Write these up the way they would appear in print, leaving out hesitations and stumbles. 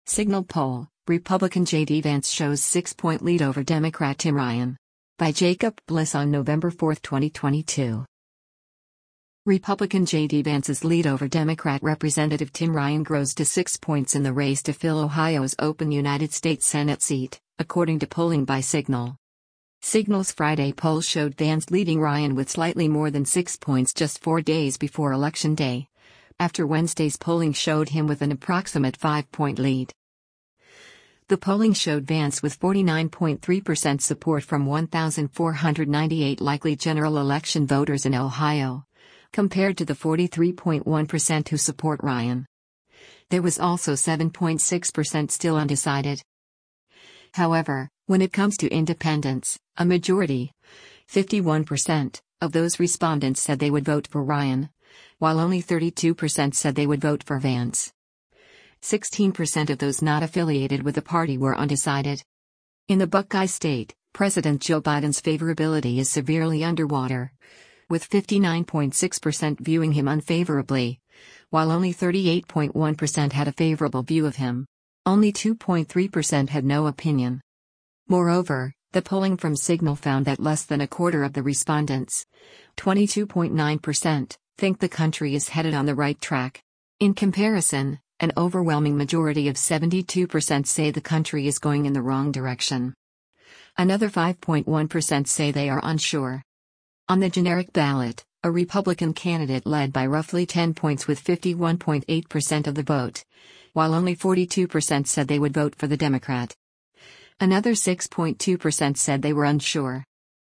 Signal poll, Republican J.D. Vance shows 6-point lead over Democrat Tim Ryan. By Jacob Bliss on November 4, 2022. Republican J.D. Vance's lead over Democrat Representative Tim Ryan grows to 6 points in the race to fill Ohio's open United States Senate seat, according to polling by Signal. Signal's Friday poll showed Vance leading Ryan with slightly more than 6 points just 4 days before Election Day, after Wednesday's polling showed him with an approximate 5-point lead. The polling showed Vance with 49.3% support from 1,498 likely general election voters in Ohio, compared to the 43.1% who support Ryan. There was also 7.6% still undecided. However, when it comes to independents, a majority, 51%, of those respondents said they would vote for Ryan, while only 32% said they would vote for Vance. 16% of those not affiliated with the party were undecided. In the Buckeye State, President Joe Biden's favorability is severely underwater, with 59.6% viewing him unfavorably, while only 38.1% had a favorable view of him. Only 2.3% had no opinion. Moreover, the polling from Signal found that less than a quarter of the respondents, 22.9%, think the country is headed on the right track. In comparison, an overwhelming majority of 72% say the country is going in the wrong direction. Another 5.1% say they are unsure. On the generic ballot, a Republican candidate led by roughly 10 points with 51.8% of the vote, while only 42% said they would vote for the Democrat. Another 6.2% said they were unsure.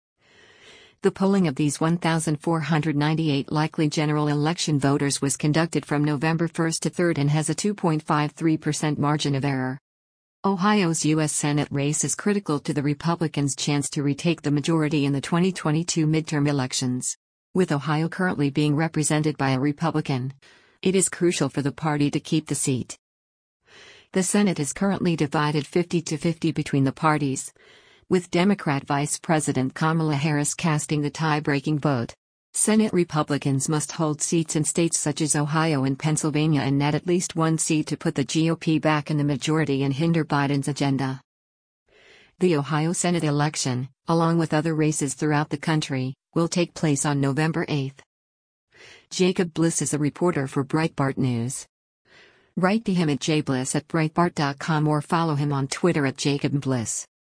The polling of these 1,498 likely general election voters was conducted from November 1 to 3 and has a 2.53% margin of error. Ohio's U.S. Senate race is critical to the Republicans' chance to retake the majority in the 2022 midterm elections. With Ohio currently being represented by a Republican, it is crucial for the party to keep the seat. The Senate is currently divided 50-50 between the parties, with Democrat Vice President Kamala Harris casting the tie-breaking vote. Senate Republicans must hold seats in states such as Ohio and Pennsylvania and net at least one seat to put the GOP back in the majority and hinder Biden's agenda. The Ohio Senate election, along with other races throughout the country, will take place on November 8. Jacob Bliss is a reporter for Breitbart News. Write to him at jbliss@breitbart.com or follow him on Twitter at @JacobBliss.